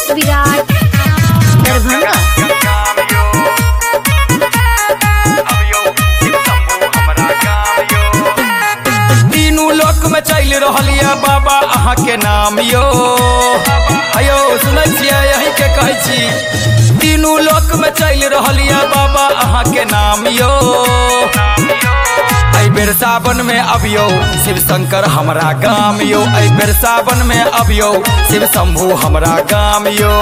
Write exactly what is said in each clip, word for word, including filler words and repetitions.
विराट दरभंगा। तीनू लोक में चल रहा बाबा अहाँ के नाम यो अयो सुनै छियै यही के कहै छी। तीनू लोक में चल रहा बाबा अहाँ के नाम यो ऐ बेर सावन में अबियो शिव शंकर हमरा गाम यो ऐ बेर सावन में अबियो शिव शंभू हमरा गाम यो।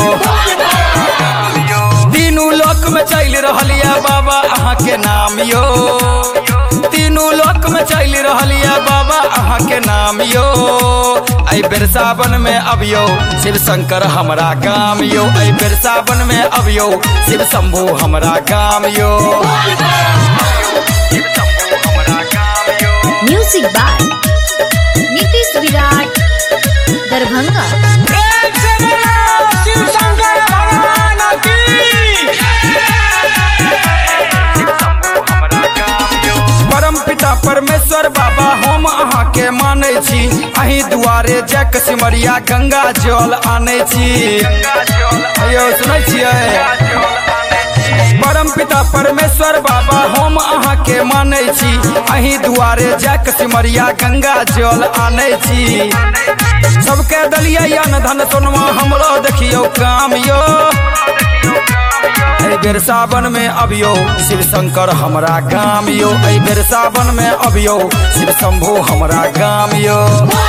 तीनू लोक में चल रहा बाबा अहाँ के नाम यो तीनू लोक में चल रहा बाबा अहाँ के नाम यो ऐ बेर सावन में अबियो शिव शंकर हमरा गाम यो ऐ बेर सावन में अबियो शिव शंभू हमरा गाम यो। Music by Nitish Virat Darbhanga. परम पिता परमेश्वर बाबा हम अहाँ के माने छी अही दुआरे जक सिमरिया गंगा जल आने छी। अयो सुनै छियै परम पिता परमेश्वर बाबा हम अहाँ के माने छी अही दुआरे जक सिमरिया गंगा जल आने छी। सबके दलिया अन्न धन सोनमा हमरो देखियो काम यो ऐ बेर सावन में अबियो शिव शंकर हमरा गाम यो ऐ बेर सावन में अबियो शिव शंभू हमरा गाम यो।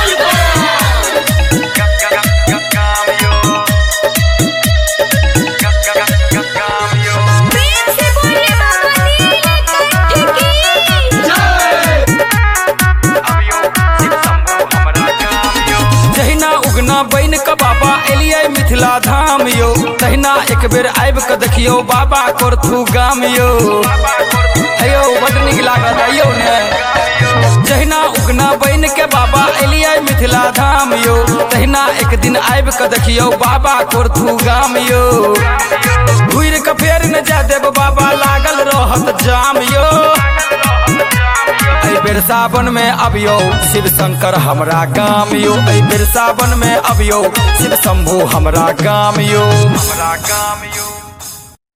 जहिना उगना बन के बाबा एलियै मिथिला धाम यो तहिना एक बेर आबि के देखियो बाबा कोरथू गाम यो। अयो बड नीक लागत अयो ने जहिना उगना बन के बाबा एलियै मिथिला धाम यो तहिना एक दिन आबि के देखियो बाबा कोरथू गाम यो। घुर के फेर न जा देब बाबा लागल रहत जाम यो ऐ बेर सावन में अबियो शिव शंकर हमरा गाम यो ऐ बेर सावन में अबियो शिव शंभू हमरा गाम यो हमरा गाम यो।